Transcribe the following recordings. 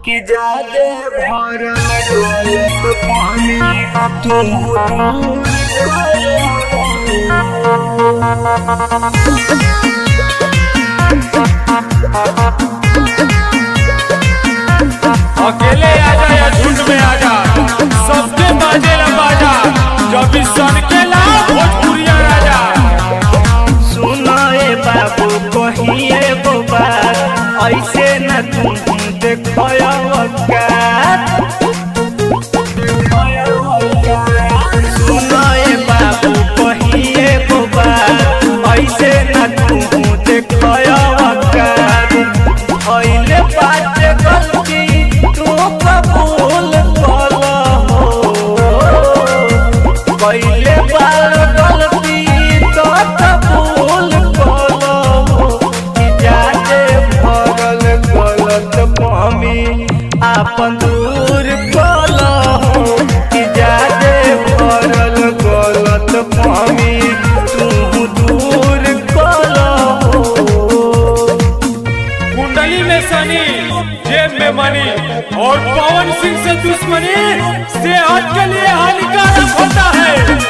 कि जादे भरल डोलत पानी तू अकेले आजा या झुंड में आजा, सबके बाजे ला बाजा, जब इस सन के ला भोजपुरिया राजा। सुनो ए बाबू कहिए वो बात, ऐसे न तुम देखो औकात। सुनो ए बाबू कहिए वो बात, ऐसे न तुम देखो औकात। भइले बाटे गलती तू कबूल कलहो, भइले बाटे गलती तो कबूल कलहो। कि जादे भरल गलत फहमी आपन दूर कलहो, कि जादे भरल गलत फहमी तू दूर कलहो। कुंडली में शनि, जेब में मनी, और पवन सिंह से दुश्मनी सेहत के लिए हानिकारक होता है।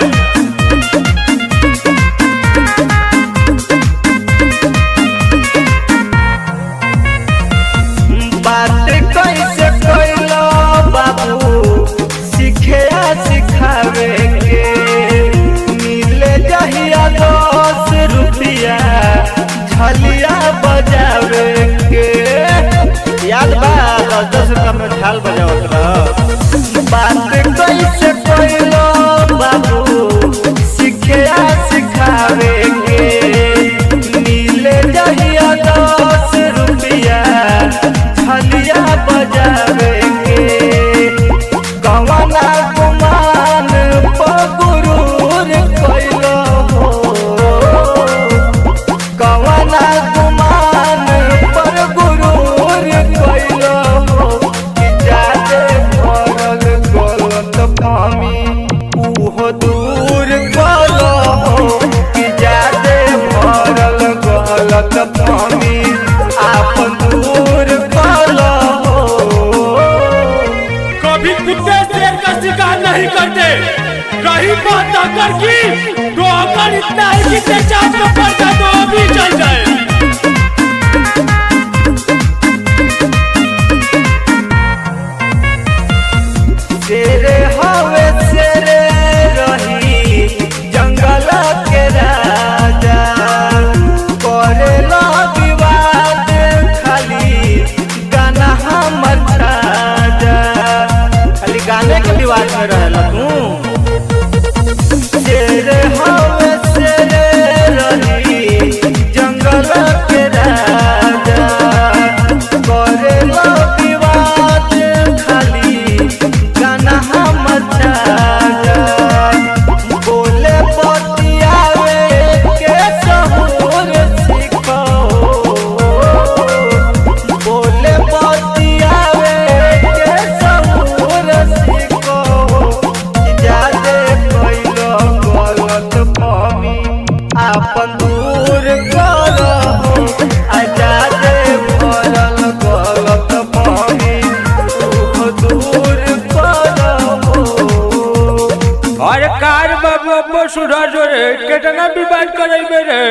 बात कैसे कैलो बाबू सीखे सिखावे के, मिले जहिया 10 रुपया झलिया बजावे के। याद बा 10 रुपया में झाल बजावत रह। बात कैसे कैलो बाबू सीखे सिखावे के, मिले जहिया 10 रुपया झलिया बजावे के। गवना गुमान पगुरूर कैलो हो, गवना गुमान पर गुरूर कैलो हो। कि जादे भरल गलत फहमी उहो दूर कलो हो, कि जादे भरल गलत फहमी आपन दूर कलो हो। कभी कुत्ते शेर का शिकार नहीं करते, रही बात अगर की तो अगर इतना है कि तेजाब में पड़ जाए तो अभी चल जाए। शेरे हवे शेरे रही जंगल के राजा, करेला विवाद खाली गाना हमर छाजा। खाली गाने के विवाद में रहला तू। शेरे हवे शेरे रही जंगल के राजा, करेला विवाद खाली गाना हमर छाजा। बोले बतियावे के सहूर सीखो, बोले बतियावे के सहूर सीखो। कि जादे कैलो गलत फहमी आपन दूर कलहो, आ जादे भरल गलत फहमी तू दूर कलहो। और कार बाबू अब सुधार जो रे कितना भी बात करे रे।